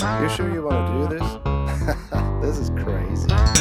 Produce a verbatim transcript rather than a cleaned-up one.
You sure you want to do this? This is crazy.